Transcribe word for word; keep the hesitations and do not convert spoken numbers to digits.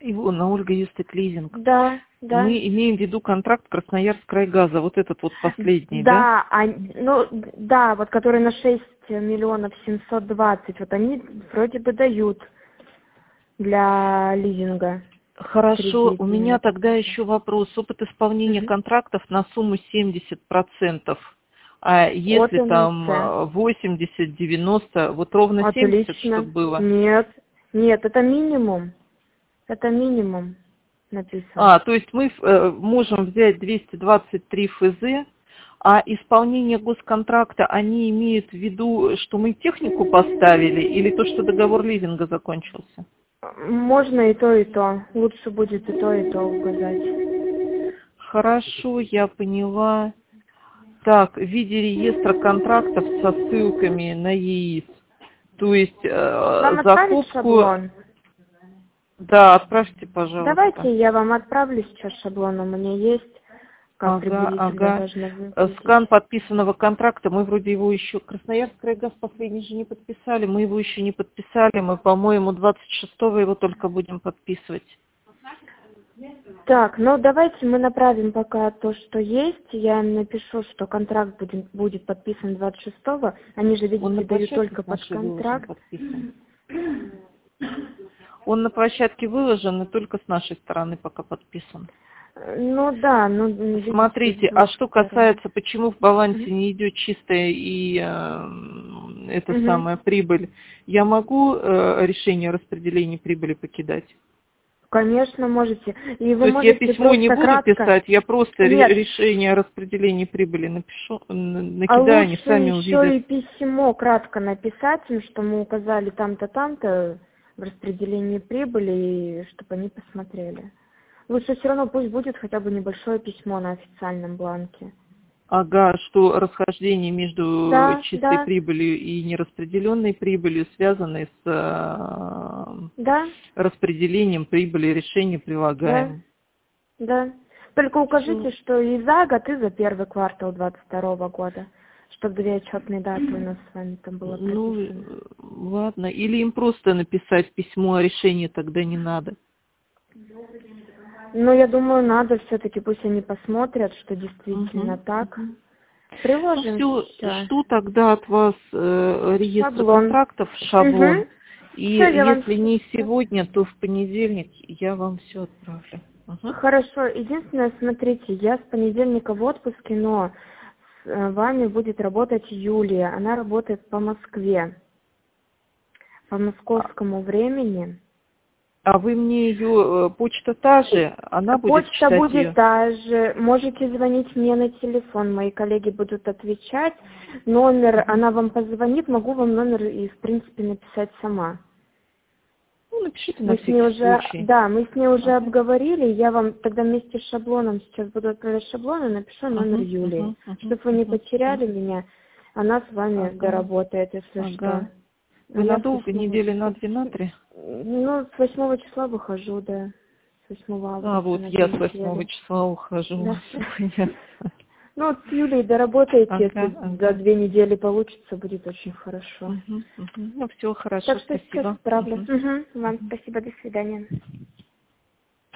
Ивона, Ольга Юстеклизинг. Да, да. Мы имеем в виду контракт Красноярск-Крайгаза, вот этот вот последний, да? Да, а, ну, да, вот который на шесть миллионов семьсот двадцать, вот они вроде бы дают для лизинга. Хорошо, кредит. у меня тогда еще вопрос. Опыт исполнения Угу. контрактов на сумму семьдесят процентов. А если От там МС. восемьдесят-девяносто, вот ровно семьдесят, чтобы Отлично. было? Нет, нет, это минимум. Это минимум написано. А, то есть мы э, можем взять двести двадцать три эф зэ, а исполнение госконтракта, они имеют в виду, что мы технику поставили, или то, что договор лизинга закончился? Можно и то, и то. Лучше будет и то, и то указать. Хорошо, я поняла. Так, в виде реестра контрактов со ссылками на ЕИС. То есть э, Вам отправить закупку... шаблон? Да, отправьте, пожалуйста. Давайте я вам отправлю сейчас шаблон, у меня есть, как Ага, приблизительно ага. должно Э, выглядеть. Скан подписанного контракта, мы вроде его еще, Красноярск Крайгаз последний же не подписали, мы его еще не подписали, мы, по-моему, двадцать шестого его только будем подписывать. Так, ну давайте мы направим пока то, что есть. Я им напишу, что контракт будет, будет подписан двадцать шестого. Они же, видите, Он на дают площадке только с под нашей выложен, контракт. подписан. Он на площадке выложен, и только с нашей стороны пока подписан. Ну да, ну видите, Смотрите, с а двух что сторон. касается, почему в балансе Мгм. не идет чистая и э, эта Мгм. самая прибыль, я могу э, решение распределения прибыли покидать? Конечно, можете. И То вы есть я можете письмо не просто буду кратко. писать, я просто ре- Нет, решение о распределении прибыли напишу, н- а накидаю, они лучше сами еще увидят. и письмо кратко написать им, что мы указали там-то, там-то в распределении прибыли, и чтобы они посмотрели. Лучше все равно пусть будет хотя бы небольшое письмо на официальном бланке. Ага, что расхождение между Да, чистой да, прибылью и нераспределенной прибылью связаны с э, да, распределением прибыли, решения да, прилагаем. да. Только Всё. укажите, что и за год, и за первый квартал двадцать второго года, чтобы две отчетные даты у нас с вами там было Ну, э, прописано. ладно. Или им просто написать письмо о решении, тогда не надо. Но я думаю, надо все-таки, пусть они посмотрят, что действительно Угу, так. угу. Ну Приложим все, все. жду тогда от вас э, реестр Шаблон. контрактов, шаблон. Угу. И Все, я вам... если не сегодня, то в понедельник я вам все отправлю. Угу. Хорошо. Единственное, смотрите, я с понедельника в отпуске, но с э, вами будет работать Юлия. Она работает по Москве, по московскому времени. А вы мне ее, почта та же, она будет Почта читать будет ее? та же. Можете звонить мне на телефон, мои коллеги будут отвечать. Номер, Угу. она вам позвонит, могу вам номер и, в принципе, написать сама. Ну, напишите на Мы с ней всякий уже, случай. да, мы с ней уже Ага. обговорили. Я вам тогда вместе с шаблоном сейчас буду отправлять шаблон и напишу номер Угу, Юлии. угу, угу, Чтобы вы не угу, угу. потеряли меня, она с вами Ага, доработает, если что. ага. А Вы я с надолго, восьмого недели на числа. две, на три? Ну, с восьмого числа выхожу, да. С восьмого А августа вот на я две с восьмого недели. числа ухожу. Да. Всё понятно. Ну, вот с Юлей доработаете, Ага, если за ага. две недели получится, будет очень хорошо. Угу, угу. Ну все, Так хорошо, что сейчас спасибо. отправлю. Угу. Угу. Вам спасибо, до свидания.